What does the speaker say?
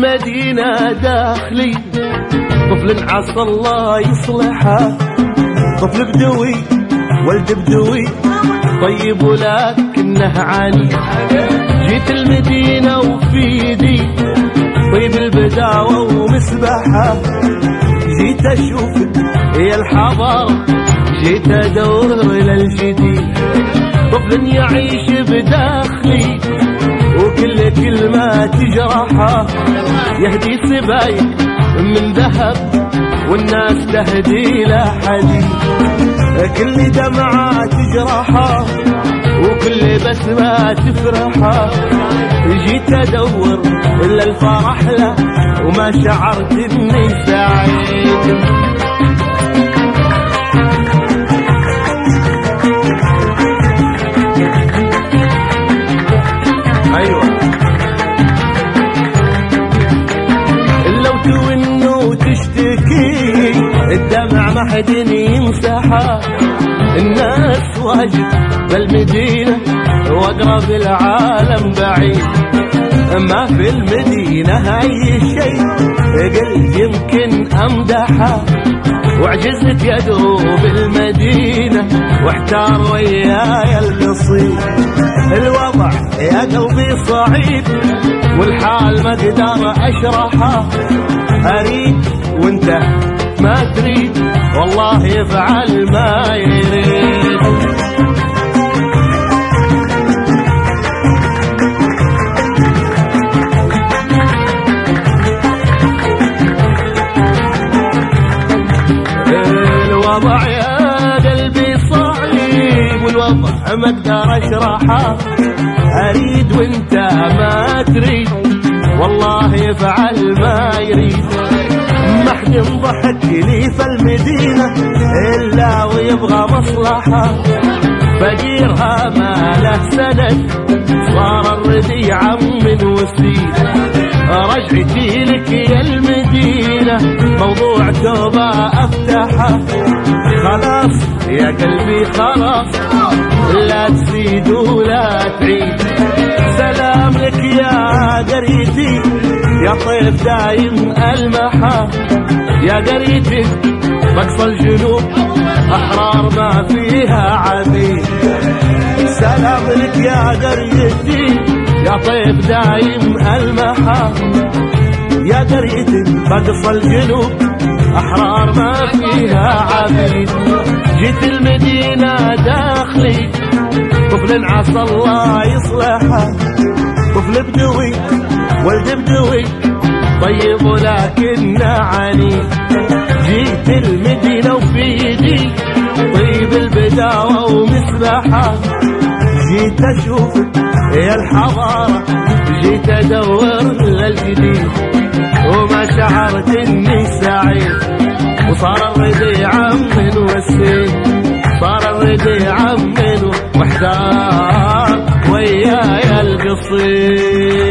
المدينة داخلي طفل عسى الله يصلحه، طفل بدوي ولد بدوي طيب ولكنه عاني. جيت المدينة وفي يدي طيب البداوة ومسبحة، جيت أشوف هي الحضارة، جيت أدور للجديد. طفل يعيش بداخلي وكل كلمة تجرحه، يهدي سبايك من ذهب والناس تهدي له حديد. كل دمعة تجرحه وكل بسمة تفرحه، جيت أدور إلا الفرح له وما شعرت إني سعيد. أيوة لو تون وتشتكي الدمع ما حد يمسحها، الناس واجد بالمدينة واقرب العالم بعيد. ما في المدينة هاي الشيء قلت يمكن امدحها، وعجزت يدوب المدينة واحتار وياي القصيد. الوضع يا قلبي صعيب والحال ما اقدر اشرحها، اريد وانت ما تريد والله يفعل ما يريد. الوضع يا قلبي صعيب والوضع ما اقدر اشرحه، اريد وانت ما تريد والله يفعل ما يريد. ما حد ينضحك لي في المدينة إلا ويبغى مصلحة، فقيرها ما له سند صار الردي عم وسيد. رجعتي لك يا المدينة موضوع توبة أفتحه، خلاص يا قلبي خلاص لا تزيد ولا تعيد. سلام لك يا قريتي يا طيف دايم المحا، يا قريتي مقصى الجنوب أحرار ما فيها عبيد. سلام لك يا قريتي يا طيف دايم المحا، يا قريتي مقصى الجنوب أحرار ما فيها عبيد. جيت المدينة داخلي طفل عسى الله يصلحه، طفل بدوي ولد بدوي طيب ولكنه عنيد. جيت المدينة وفي يدي طيب البداوة ومسبحة، جيت أشوفك يا الحضارة، جيت أدور للجديد وما شعرت إني سعيد. وصار الردي عم وسيد، صار الردي عم واحتار وياي القصيد.